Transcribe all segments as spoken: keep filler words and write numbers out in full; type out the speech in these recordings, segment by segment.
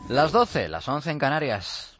Las doce, las once en Canarias.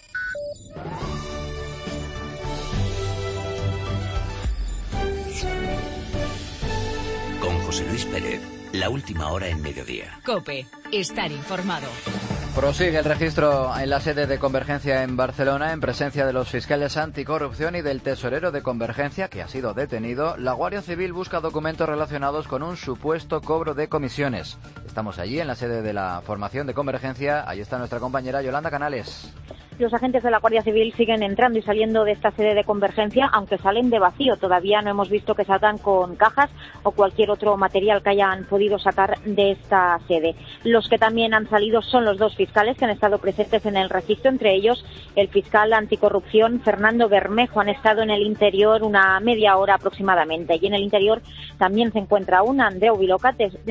Con José Luis Pérez, la última hora en mediodía. COPE, estar informado. Prosigue el registro en la sede de Convergencia en Barcelona en presencia de los fiscales anticorrupción y del tesorero de Convergencia, que ha sido detenido. La Guardia Civil busca documentos relacionados con un supuesto cobro de comisiones. Estamos allí en la sede de la formación de Convergencia. Ahí está nuestra compañera Yolanda Canales. Los agentes de la Guardia Civil siguen entrando y saliendo de esta sede de Convergencia, aunque salen de vacío. Todavía no hemos visto que salgan con cajas o cualquier otro material que hayan podido sacar de esta sede. Los que también han salido son los dos fiscales que han estado presentes en el registro, entre ellos el fiscal anticorrupción Fernando Bermejo. Han estado en el interior una media hora aproximadamente, y en el interior también se encuentra un Andreu Viloca,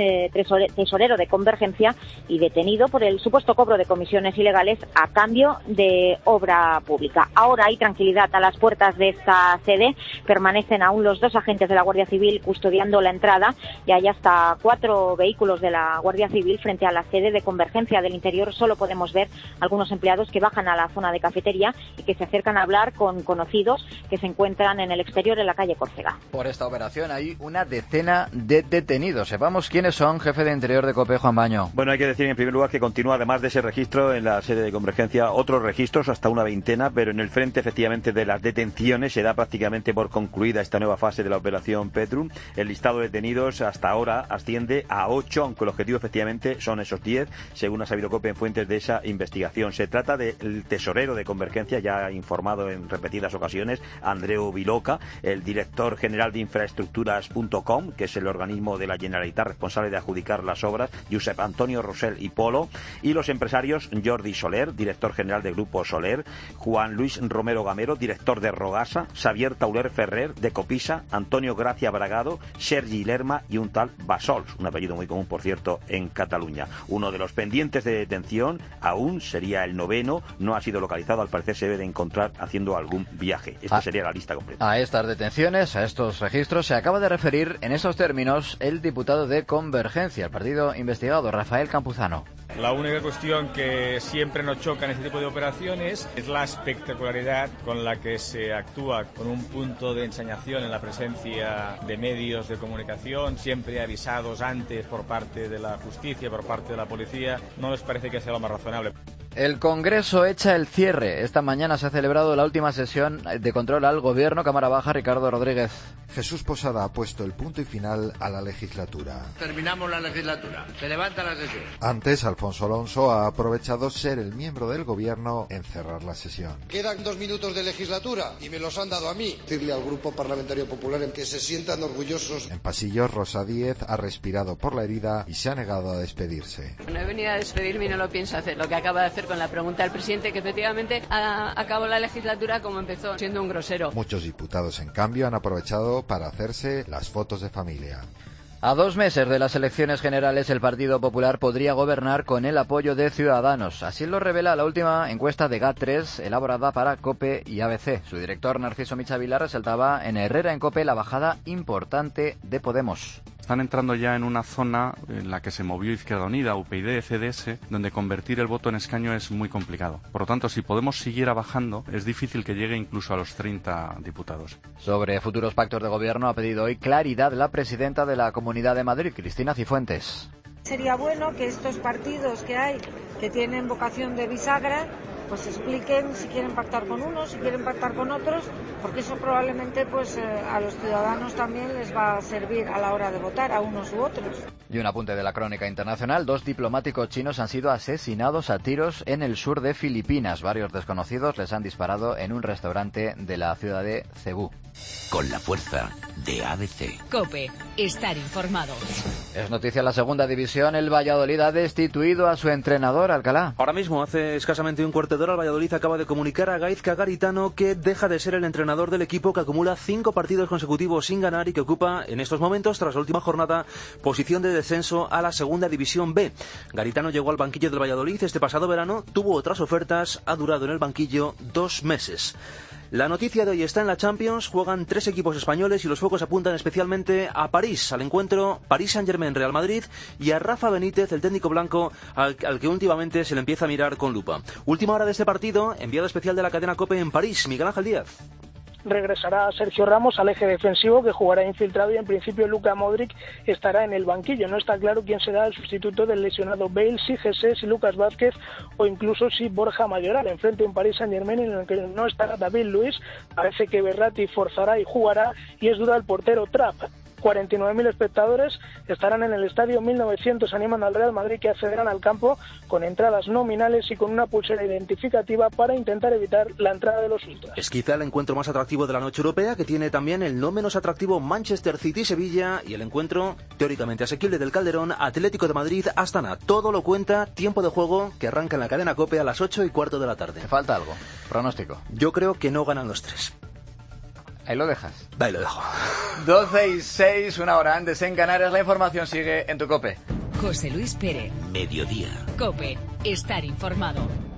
tesorero de Convergencia y detenido por el supuesto cobro de comisiones ilegales a cambio de obra pública. Ahora hay tranquilidad a las puertas de esta sede. Permanecen aún los dos agentes de la Guardia Civil custodiando la entrada, y hay hasta cuatro vehículos de la Guardia Civil frente a la sede de Convergencia. Del interior solo podemos ver algunos empleados que bajan a la zona de cafetería y que se acercan a hablar con conocidos que se encuentran en el exterior en la calle Córcega. Por esta operación hay una decena de detenidos. Sepamos quiénes son. Jefe de Interior de COPE, Juan Baño. Bueno, hay que decir en primer lugar que continúa, además de ese registro en la sede de Convergencia, otros registros, hasta una veintena, pero en el frente efectivamente de las detenciones se da prácticamente por concluida esta nueva fase de la operación Petrum. El listado de detenidos hasta ahora asciende a ocho, aunque el objetivo efectivamente son esos diez, según ha sabido COPE en fuentes de esa investigación. Se trata del tesorero de Convergencia, ya informado en repetidas ocasiones, Andreu Viloca, el director general de infraestructuras punto com, que es el organismo de la Generalitat responsable de adjudicar las obras, Josep Antonio Rosell y Polo, y los empresarios Jordi Soler, director general del Grupo Soler, Juan Luis Romero Gamero, director de Rogasa, Xavier Tauler Ferrer, de Copisa, Antonio Gracia Bragado, Sergi Lerma y un tal Basols, un apellido muy común, por cierto, en Cataluña. Uno de los pendientes de detención aún sería el noveno, no ha sido localizado, al parecer se debe de encontrar haciendo algún viaje. Esta ah, sería la lista completa. A estas detenciones, a estos registros, se acaba de referir en esos términos el diputado de Convergencia, el partido investigado, Rafael Campuzano. La única cuestión que siempre nos choca en este tipo de operaciones es la espectacularidad con la que se actúa, con un punto de ensañación en la presencia de medios de comunicación, siempre avisados antes por parte de la justicia, por parte de la policía. No les parece que sea lo más razonable. El Congreso echa el cierre. Esta mañana se ha celebrado la última sesión de control al Gobierno. Cámara Baja, Ricardo Rodríguez. Jesús Posada ha puesto el punto y final a la legislatura. Terminamos la legislatura. Se levanta la sesión. Antes, Alfonso Alonso ha aprovechado ser el miembro del Gobierno en cerrar la sesión. Quedan dos minutos de legislatura y me los han dado a mí. Decirle al Grupo Parlamentario Popular en que se sientan orgullosos. En pasillos, Rosa Díez ha respirado por la herida y se ha negado a despedirse. No he venido a despedirme y no lo pienso hacer. Lo que acaba de hacer con la pregunta del presidente, que efectivamente ha, acabó la legislatura como empezó, siendo un grosero. Muchos diputados, en cambio, han aprovechado para hacerse las fotos de familia. A dos meses de las elecciones generales, el Partido Popular podría gobernar con el apoyo de Ciudadanos. Así lo revela la última encuesta de GAT tres, elaborada para COPE y A B C. Su director, Narciso Michavila, resaltaba en Herrera en COPE la bajada importante de Podemos. Están entrando ya en una zona en la que se movió Izquierda Unida, U P YD, C D S, donde convertir el voto en escaño es muy complicado. Por lo tanto, si Podemos siguiera bajando, es difícil que llegue incluso a los treinta diputados. Sobre futuros pactos de gobierno ha pedido hoy claridad la presidenta de la Comunidad de Madrid, Cristina Cifuentes. Sería bueno que estos partidos que hay, que tienen vocación de bisagra, pues expliquen si quieren pactar con unos, si quieren pactar con otros, porque eso probablemente pues eh, a los ciudadanos también les va a servir a la hora de votar, a unos u otros. Y un apunte de la crónica internacional: dos diplomáticos chinos han sido asesinados a tiros en el sur de Filipinas. Varios desconocidos les han disparado en un restaurante de la ciudad de Cebú. Con la fuerza de A B C. COPE, estar informado. Es noticia en la segunda división. El Valladolid ha destituido a su entrenador, Alcalá. Ahora mismo, hace escasamente un cuarto de hora, el Valladolid acaba de comunicar a Gaizka Garitano que deja de ser el entrenador del equipo, que acumula cinco partidos consecutivos sin ganar y que ocupa en estos momentos, tras la última jornada, posición de descenso a la segunda división B. Garitano llegó al banquillo del Valladolid este pasado verano, tuvo otras ofertas, ha durado en el banquillo dos meses. La noticia de hoy está en la Champions. Juegan tres equipos españoles y los focos apuntan especialmente a París, al encuentro París Saint-Germain-Real Madrid, y a Rafa Benítez, el técnico blanco, al, al que últimamente se le empieza a mirar con lupa. Última hora de este partido, enviado especial de la cadena COPE en París, Miguel Ángel Díaz. Regresará Sergio Ramos al eje defensivo, que jugará infiltrado, y en principio Luka Modric estará en el banquillo. No está claro quién será el sustituto del lesionado Bale, si Jesé, si Lucas Vázquez o incluso si Borja Mayoral. Enfrente un Paris Saint-Germain en el que no estará David Luiz. Parece que Verratti forzará y jugará, y es duda el portero Trapp. cuarenta y nueve mil espectadores estarán en el estadio, mil novecientos animan al Real Madrid, que accederán al campo con entradas nominales y con una pulsera identificativa para intentar evitar la entrada de los ultras. Es quizá el encuentro más atractivo de la noche europea, que tiene también el no menos atractivo Manchester City-Sevilla y el encuentro teóricamente asequible del Calderón, Atlético de Madrid-Astana. Todo lo cuenta Tiempo de Juego, que arranca en la cadena COPE a las ocho y cuarto de la tarde. ¿Te falta algo? Pronóstico. Yo creo que no ganan los tres. Ahí lo dejas. Ahí lo dejo. doce y seis, una hora antes en Canarias. La información sigue en tu COPE. José Luis Pérez. Mediodía. COPE. Estar informado.